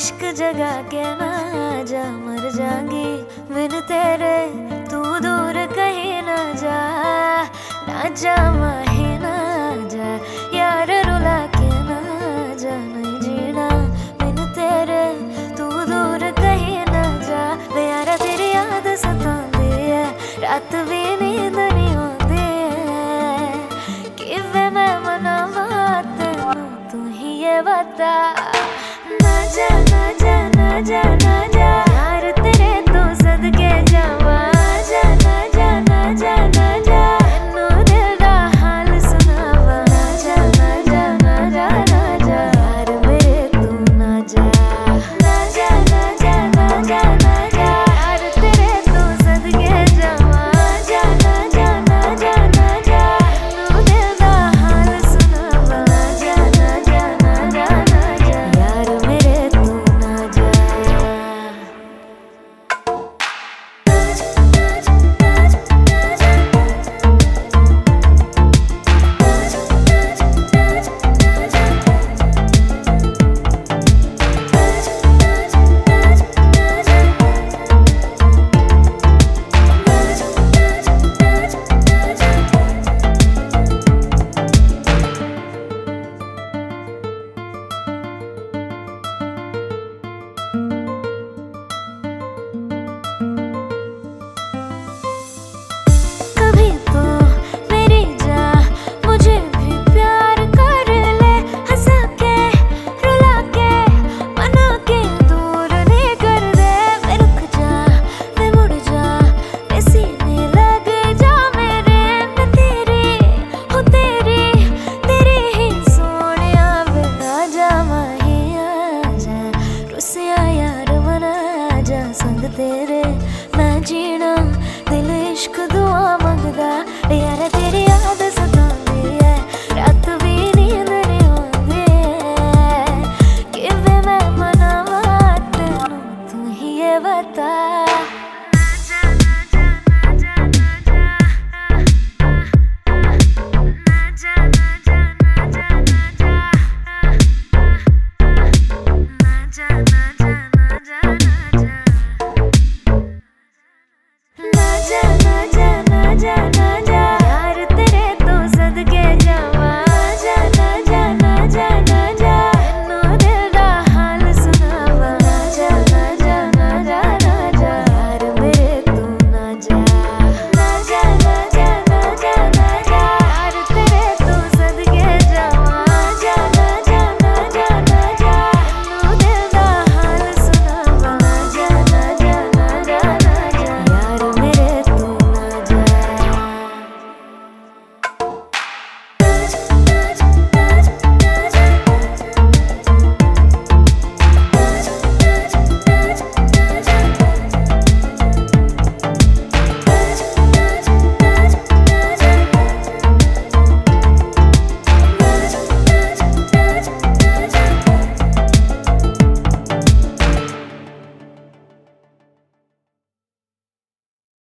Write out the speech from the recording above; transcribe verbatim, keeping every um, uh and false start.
इश्क जगा के ना जा, मर जाऊंगी बिन तेरे, तू दूर कहीं ना जा। ना जा माही ना जा यार, रुला के ना जा, नहीं जीना बिन तेरे, तू दूर कहीं ना जा। वे यारा तेरी याद सतांदी है, रात भी नींद नहीं आती है, किवें मैं मनावा तेनू तू ही ये बता। ना जा ना जा ना जा ना जा यार, तेरे तो सदके जावा। जा ना जा ना जा ना जा मैनू दिल दा हाल सुनावा। ना जा ना जा ना जा ना जा यार मेरे तू ना जा। ना जा ना जा ना जा ना जा यार, तेरे तो सदके जावा। जा ना जा ना जा ना जा मैनू दिल दा हाल सुनावा। ना जा ना जा ना जा ना जा यार मेरे तू ना जा। कभी तो मेरी जा मुझे भी प्यार कर ले, हंसा के रुला के मना के दूर नहीं कर दे। मैं रुक जा मैं मुड़ जा, मैं सीने लग जा मेरे। मैं तेरी हूँ तेरी तेरी ही सोनिया, वे आ जा माही आ जा, रुसिया यार मना जा संग तेरे मैं जीना दिल इश्क